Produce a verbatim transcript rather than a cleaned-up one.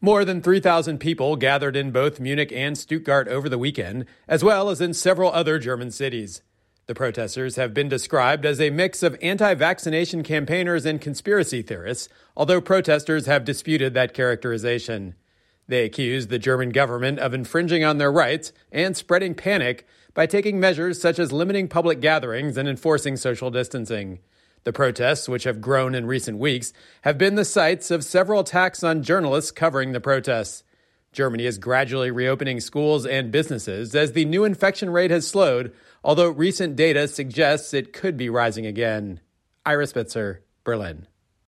More than three thousand people gathered in both Munich and Stuttgart over the weekend, as well as in several other German cities. The protesters have been described as a mix of anti-vaccination campaigners and conspiracy theorists, although protesters have disputed that characterization. They accuse the German government of infringing on their rights and spreading panic by taking measures such as limiting public gatherings and enforcing social distancing. The protests, which have grown in recent weeks, have been the sites of several attacks on journalists covering the protests. Germany is gradually reopening schools and businesses as the new infection rate has slowed, although recent data suggests it could be rising again. Ira Spitzer, Berlin.